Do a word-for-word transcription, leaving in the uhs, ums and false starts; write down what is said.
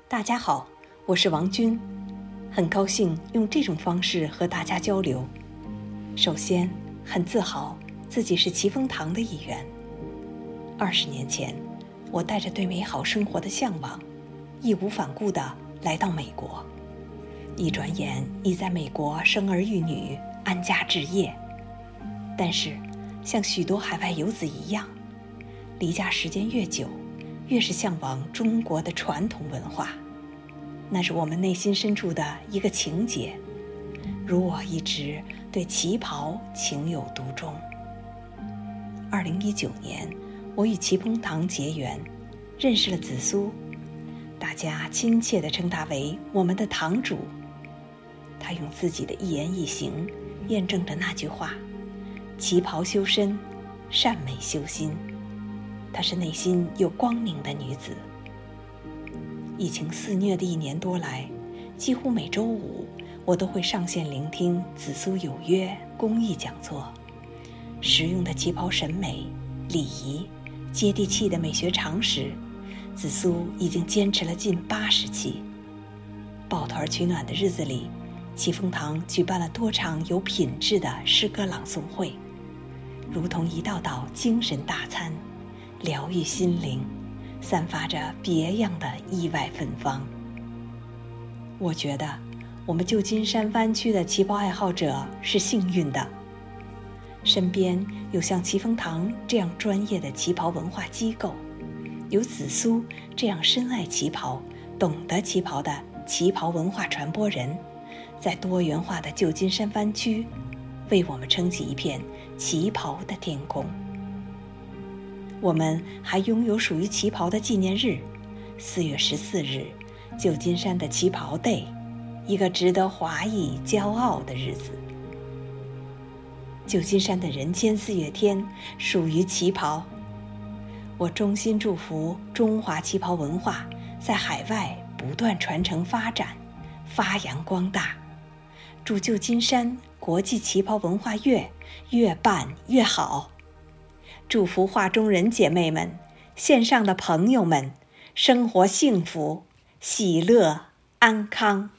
大家好，我是王军，很高兴用这种方式和大家交流。首先，很自豪自己是奇峰堂的一员。二十年前，我带着对美好生活的向往，义无反顾地来到美国。一转眼已在美国生儿育女，安家置业。但是，像许多海外游子一样，离家时间越久，越是向往中国的传统文化，那是我们内心深处的一个情结。如我一直对旗袍情有独钟。二零一九年，我与奇峰堂结缘，认识了紫苏，大家亲切地称她为我们的堂主。她用自己的一言一行验证着那句话：旗袍修身，善美修心。她是内心有光明的女子。疫情肆虐的一年多来，几乎每周五我都会上线聆听紫苏有约公益讲座。实用的旗袍审美、礼仪、接地气的美学常识，紫苏已经坚持了近八十期。抱团取暖的日子里，奇峰堂举办了多场有品质的诗歌朗诵会，如同一道道精神大餐，疗愈心灵，散发着别样的意外芬芳。我觉得我们旧金山湾区的旗袍爱好者是幸运的，身边有像奇峰堂这样专业的旗袍文化机构，有紫苏这样深爱旗袍、懂得旗袍的旗袍文化传播人，在多元化的旧金山湾区为我们撑起一片旗袍的天空。我们还拥有属于旗袍的纪念日，四月十四日，旧金山的旗袍 Day， 一个值得华裔骄傲的日子。旧金山的人间四月天属于旗袍。我衷心祝福中华旗袍文化在海外不断传承发展，发扬光大。祝旧金山国际旗袍文化月越办越好。祝福画中人姐妹们、线上的朋友们，生活幸福、喜乐、安康。